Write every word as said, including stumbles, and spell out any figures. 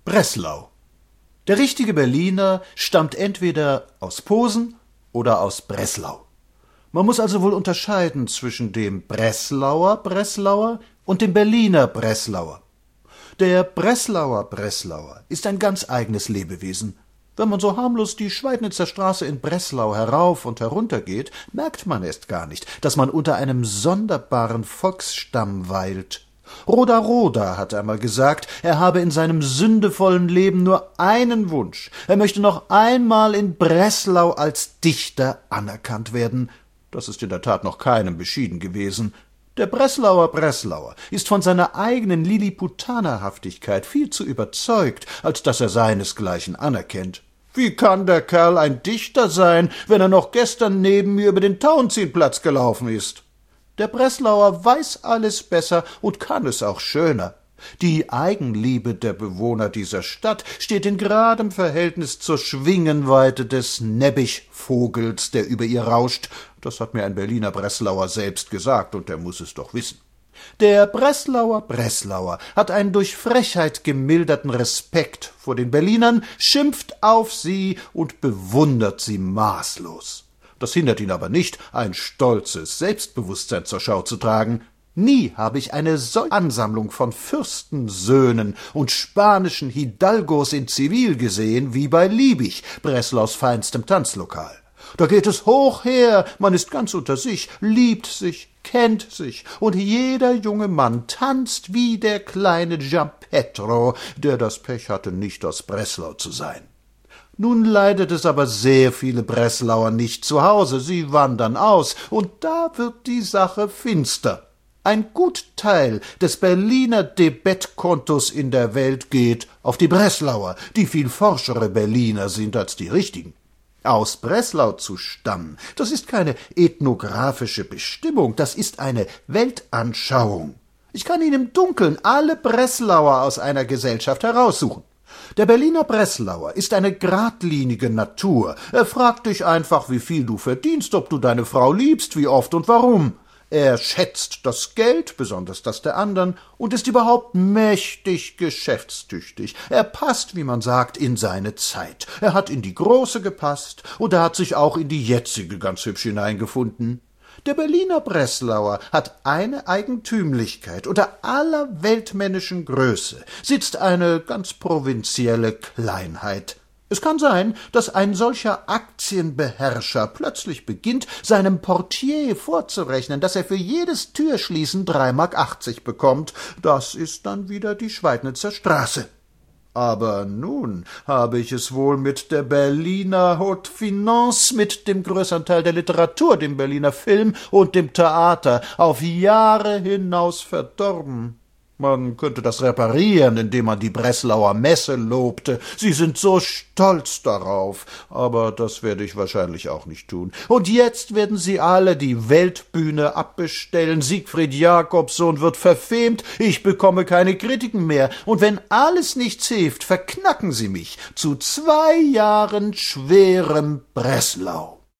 Breslau. Der richtige Berliner stammt entweder aus Posen oder aus Breslau. Man muss also wohl unterscheiden zwischen dem Breslauer Breslauer und dem Berliner Breslauer. Der Breslauer Breslauer ist ein ganz eigenes Lebewesen. Wenn man so harmlos die Schweidnitzer Straße in Breslau herauf und herunter geht, merkt man erst gar nicht, dass man unter einem sonderbaren Volksstamm weilt. Roda Roda hat einmal gesagt, er habe in seinem sündevollen Leben nur einen Wunsch. Er möchte noch einmal in Breslau als Dichter anerkannt werden. Das ist in der Tat noch keinem beschieden gewesen. Der Breslauer Breslauer ist von seiner eigenen Lilliputanerhaftigkeit viel zu überzeugt, als dass er seinesgleichen anerkennt. Wie kann der Kerl ein Dichter sein, wenn er noch gestern neben mir über den Tauentzienplatz gelaufen ist? Der Breslauer weiß alles besser und kann es auch schöner. Die Eigenliebe der Bewohner dieser Stadt steht in geradem Verhältnis zur Schwingenweite des Nebbichvogels, der über ihr rauscht. Das hat mir ein Berliner Breslauer selbst gesagt, und er muß es doch wissen. Der Breslauer Breslauer hat einen durch Frechheit gemilderten Respekt vor den Berlinern, schimpft auf sie und bewundert sie maßlos. Das hindert ihn aber nicht, ein stolzes Selbstbewusstsein zur Schau zu tragen. Nie habe ich eine solche Ansammlung von Fürstensöhnen und spanischen Hidalgos in Zivil gesehen wie bei Liebig, Breslaus feinstem Tanzlokal. Da geht es hoch her, man ist ganz unter sich, liebt sich, kennt sich, und jeder junge Mann tanzt wie der kleine Giampetro, der das Pech hatte, nicht aus Breslau zu sein. Nun leidet es aber sehr viele Breslauer nicht zu Hause, sie wandern aus, und da wird die Sache finster. Ein Gutteil des Berliner Debettkontos in der Welt geht auf die Breslauer, die viel forschere Berliner sind als die richtigen. Aus Breslau zu stammen, das ist keine ethnographische Bestimmung, das ist eine Weltanschauung. Ich kann Ihnen im Dunkeln alle Breslauer aus einer Gesellschaft heraussuchen. Der Berliner Breslauer ist eine geradlinige Natur. Er fragt dich einfach, wie viel du verdienst, ob du deine Frau liebst, wie oft und warum. Er schätzt das Geld, besonders das der anderen, und ist überhaupt mächtig geschäftstüchtig. Er passt, wie man sagt, in seine Zeit. Er hat in die große gepasst, und er hat sich auch in die jetzige ganz hübsch hineingefunden. Der Berliner Breslauer hat eine Eigentümlichkeit. Unter aller weltmännischen Größe sitzt eine ganz provinzielle Kleinheit. Es kann sein, dass ein solcher Aktienbeherrscher plötzlich beginnt, seinem Portier vorzurechnen, dass er für jedes Türschließen drei Mark achtzig bekommt. Das ist dann wieder die Schweidnitzer Straße. Aber nun habe ich es wohl mit der Berliner Haute Finance, mit dem größeren Teil der Literatur, dem Berliner Film und dem Theater auf Jahre hinaus verdorben. Man könnte das reparieren, indem man die Breslauer Messe lobte. Sie sind so stolz darauf. Aber das werde ich wahrscheinlich auch nicht tun. Und jetzt werden sie alle die Weltbühne abbestellen. Siegfried Jakobsohn wird verfemt. Ich bekomme keine Kritiken mehr. Und wenn alles nichts hilft, verknacken sie mich zu zwei Jahren schwerem Breslau.